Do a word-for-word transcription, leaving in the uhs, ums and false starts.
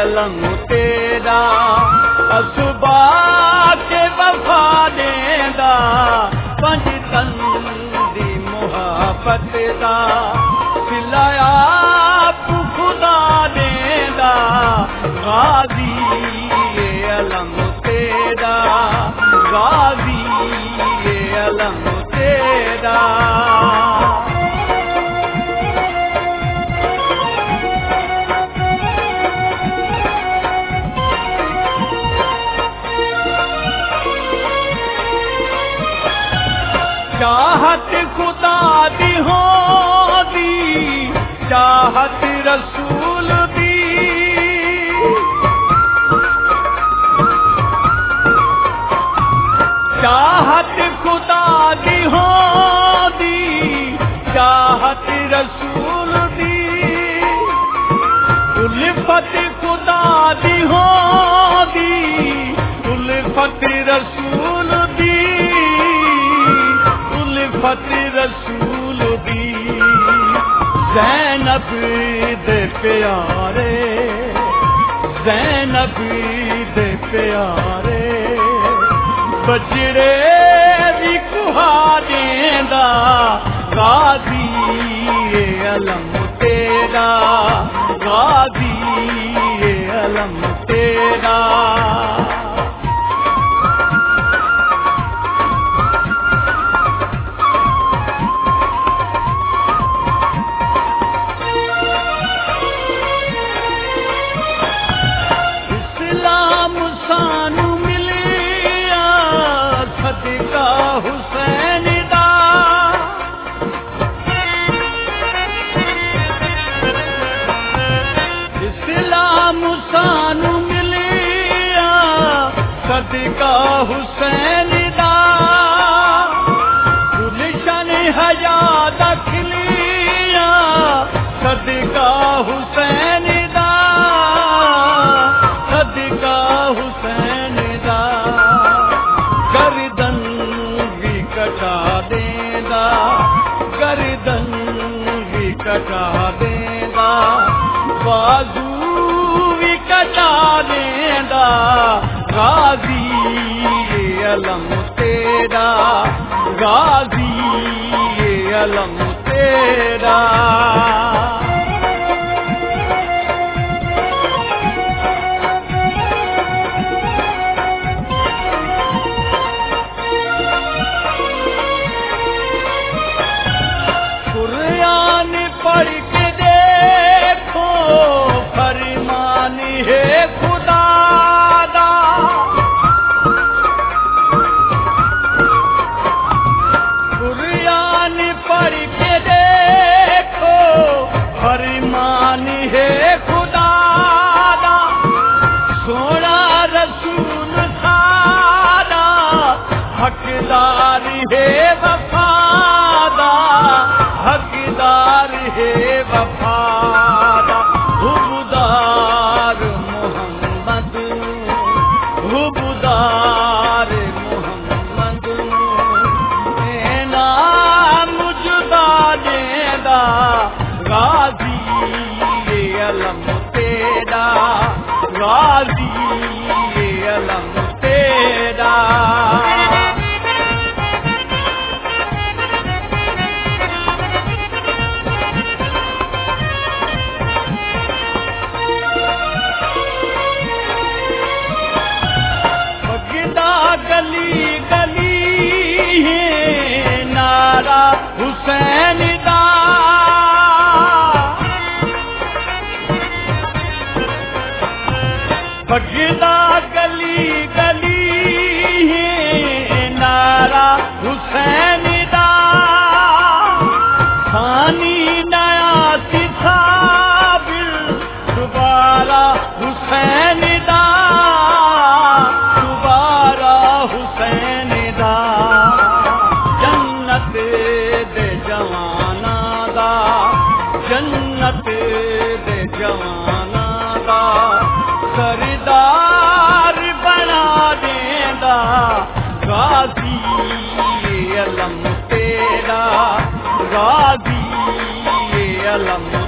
अलम तेरा असुबा के वफा देंदा पंज तन दी मुहब्बत दा सिलाया खुदा देंदा गाजी अलम तेरा गाजी अलम तेरा चाहत खुदा दी हो दी चाहत रसूल दी चाहत खुदा दी हो दी चाहत रसूल दी उल्फत खुदा दी हो दी उल्फत रसूल दी उल्फत रसूल दी ज़ैनब दे प्यारे ज़ैनब दे प्यारे बजरे दी कुहा देंदा गाजी अलम तेरा गाजी अलम तेरा हुसैन दा इस्लाम सानू मिलिया सदका हुसैन दा गुलशन हया दखलिया सदका हुसैन दा सदका हुसैन दा गर्दन कटा देंदा गर्दन भी कटा देंदा बाजू भी कटा देंदा गाजी अलम तेरा गाजी अलम तेरा पढ़ के देखो फरमान है खुदा दा कुरान पढ़ के देखो फरमान है खुदा दा सोना रसूल सादा हकदार है वफादा हकदार है वफादा हुबदार मोहम्मद हुबदार मोहम्मद नाम जुदा देदा गाजी अलम तेरा गाजी अलम तेरा गली गली है नारा हुसैन दा बगदा गली गली है नारा हुसैन दा खानी नया सिखा बिल दोबारा हुसैन दा हुसैन दा जन्नत दे जवाना दा जन्नत दे जवाना दा सरदार बना देंदा गाजी अलम तेरा गाजी अलम